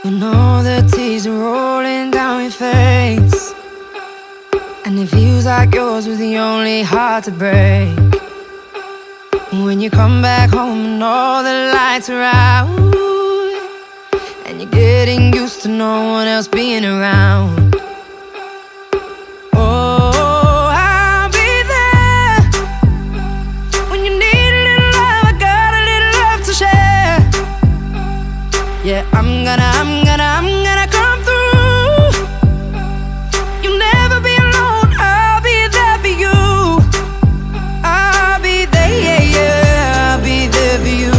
When all the tears are rolling down your face, and it feels like yours was the only heart to break. When you come back home and all the lights are out, and you're getting used to no one else being around. Oh, I'll be there when you need a little love. I got a little love to share. Yeah, I'm gonna come through. You'll never be alone. I'll be there for you. I'll be there, yeah, yeah. I'll be there for you.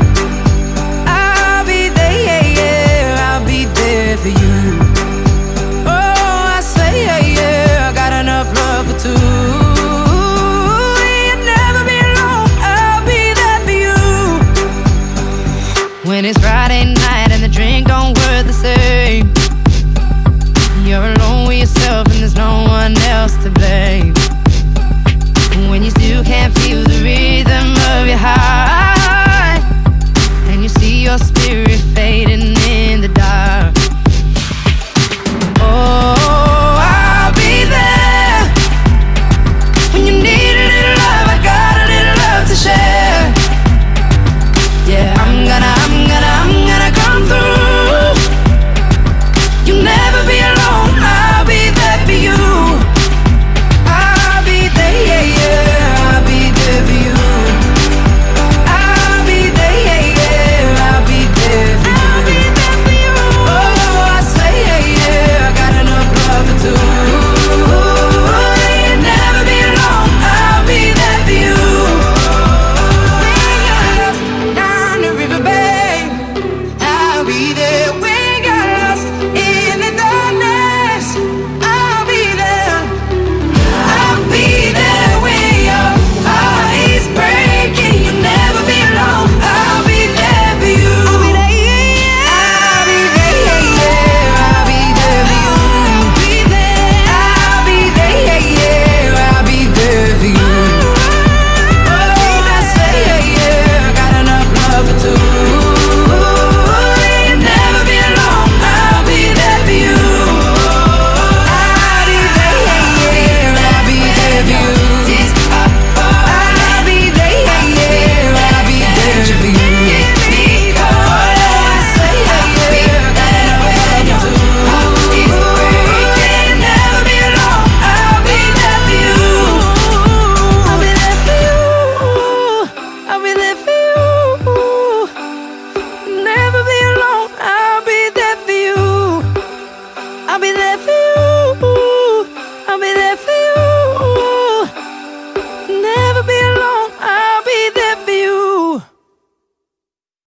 I'll be there, yeah, yeah. I'll be there for you. Oh, I say, yeah, yeah. I got enough love for two. You'll never be alone. I'll be there for you. When it's Friday night and the drink don't work the same, you're alone with yourself and there's no one else to blame. When you still can't feel the rhythm of your heart,